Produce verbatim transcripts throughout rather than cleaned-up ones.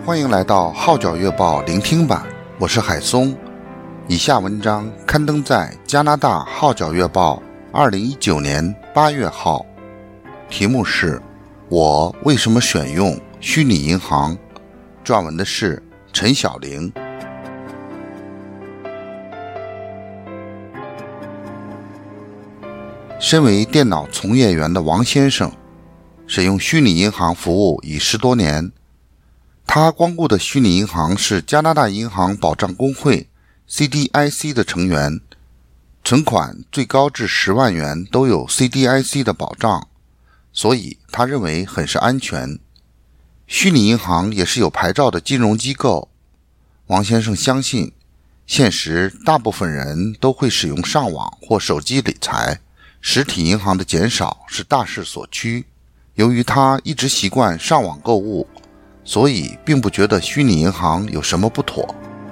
欢迎来到号角月报聆听版，我是海松。以下文章刊登在加拿大号角月报二零一九年八月号，题目是我为什么选用虚拟银行，撰文的是陈晓玲。身为电脑从业员的王先生，使用虚拟银行服务已十多年。他光顾的虚拟银行是加拿大银行保障工会 C D I C 的成员，存款最高至十万元都有 C D I C 的保障，所以他认为很是安全。虚拟银行也是有牌照的金融机构。王先生相信，现实大部分人都会使用上网或手机理财，实体银行的减少是大势所趋。由于他一直习惯上网购物，所以并不觉得虚拟银行有什么不妥。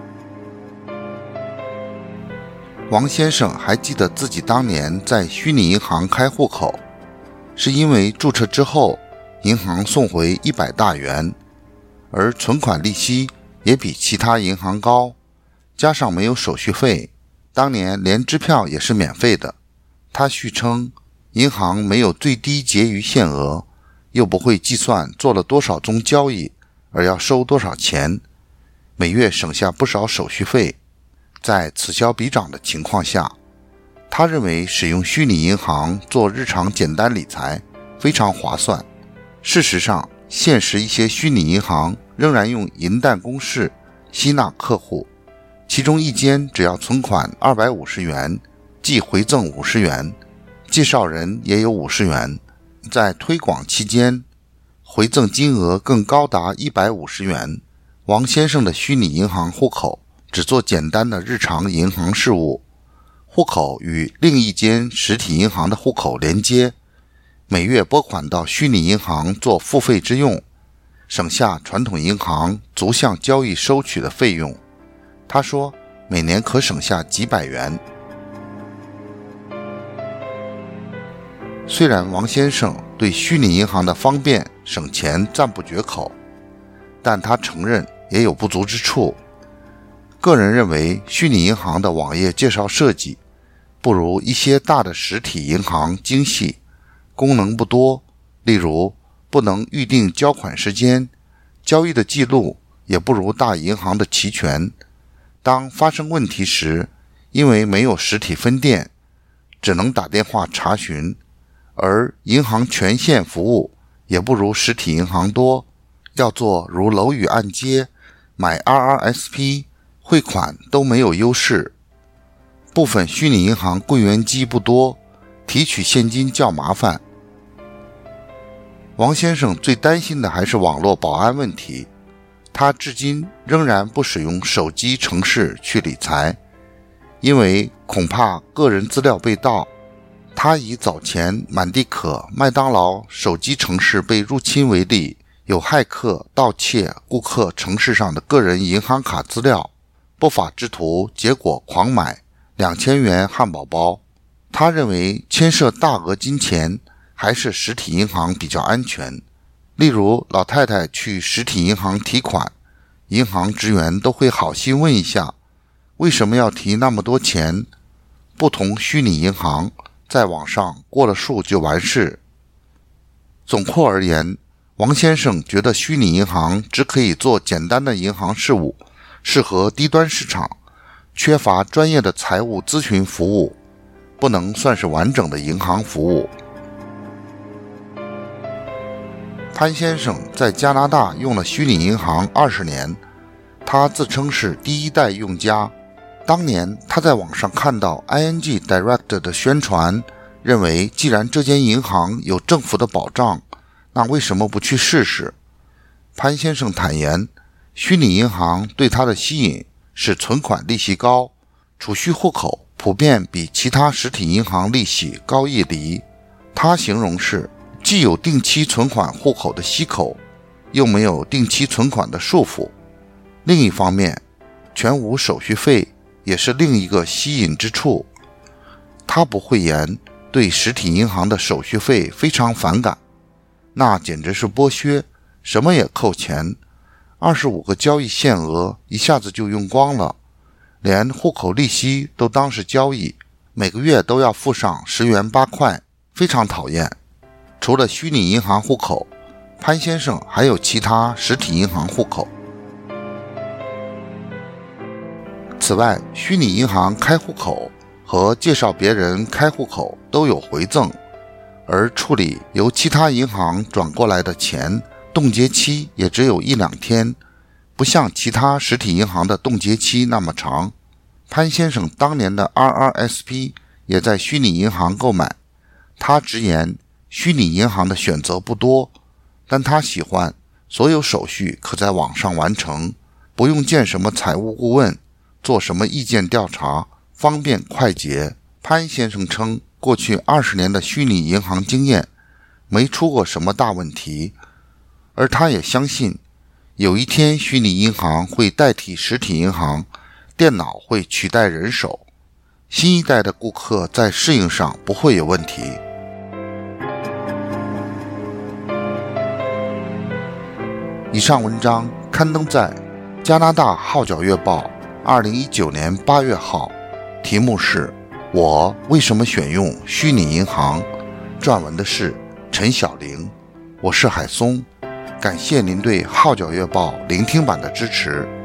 王先生还记得自己当年在虚拟银行开户口，是因为注册之后银行送回一百大元，而存款利息也比其他银行高，加上没有手续费，当年连支票也是免费的。他续称，银行没有最低结余限额，又不会计算做了多少宗交易而要收多少钱，每月省下不少手续费。在此消彼长的情况下，他认为使用虚拟银行做日常简单理财非常划算。事实上，现实一些虚拟银行仍然用银弹公式吸纳客户，其中一间只要存款二百五十元，即回赠五十元，介绍人也有五十元。在推广期间，回赠金额更高达一百五十元。王先生的虚拟银行户口只做简单的日常银行事务，户口与另一间实体银行的户口连接，每月拨款到虚拟银行做付费之用，省下传统银行逐项交易收取的费用。他说，每年可省下几百元。虽然王先生对虚拟银行的方便省钱赞不绝口，但他承认也有不足之处。个人认为，虚拟银行的网页介绍设计不如一些大的实体银行精细，功能不多，例如不能预定交款时间，交易的记录也不如大银行的齐全。当发生问题时，因为没有实体分店，只能打电话查询，而银行权限服务也不如实体银行多，要做如楼宇按揭、买 R R S P、汇款都没有优势。部分虚拟银行柜员机不多，提取现金较麻烦。王先生最担心的还是网络保安问题，他至今仍然不使用手机程式去理财，因为恐怕个人资料被盗。他以早前满地可、麦当劳手机程式被入侵为例，有骇客盗窃顾客程式上的个人银行卡资料，不法之徒结果狂买两千元汉堡包。他认为牵涉大额金钱，还是实体银行比较安全。例如，老太太去实体银行提款，银行职员都会好心问一下，为什么要提那么多钱？不同虚拟银行在网上过了数就完事。总括而言，王先生觉得虚拟银行只可以做简单的银行事务，适合低端市场，缺乏专业的财务咨询服务，不能算是完整的银行服务。潘先生在加拿大用了虚拟银行二十年，他自称是第一代用家。当年他在网上看到 I N G Direct 的宣传，认为既然这间银行有政府的保障，那为什么不去试试？潘先生坦言，虚拟银行对他的吸引是存款利息高，储蓄户口普遍比其他实体银行利息高一厘。他形容是既有定期存款户口的息口，又没有定期存款的束缚。另一方面，全无手续费也是另一个吸引之处。他不讳言对实体银行的手续费非常反感，那简直是剥削，什么也扣钱， 二十五个交易限额一下子就用光了，连户口利息都当是交易，每个月都要付上十元八块，非常讨厌。除了虚拟银行户口，潘先生还有其他实体银行户口。此外，虚拟银行开户口和介绍别人开户口都有回赠，而处理由其他银行转过来的钱，冻结期也只有一两天，不像其他实体银行的冻结期那么长。潘先生当年的 R R S P 也在虚拟银行购买，他直言虚拟银行的选择不多，但他喜欢所有手续可在网上完成，不用见什么财务顾问，做什么意见调查，方便快捷。潘先生称，过去二十年的虚拟银行经验没出过什么大问题，而他也相信有一天虚拟银行会代替实体银行，电脑会取代人手，新一代的顾客在适应上不会有问题。以上文章刊登在加拿大号角月报二零一九年八月号，题目是我为什么选用虚拟银行，撰文的是陈晓玲，我是海松，感谢您对号角月报聆听版的支持。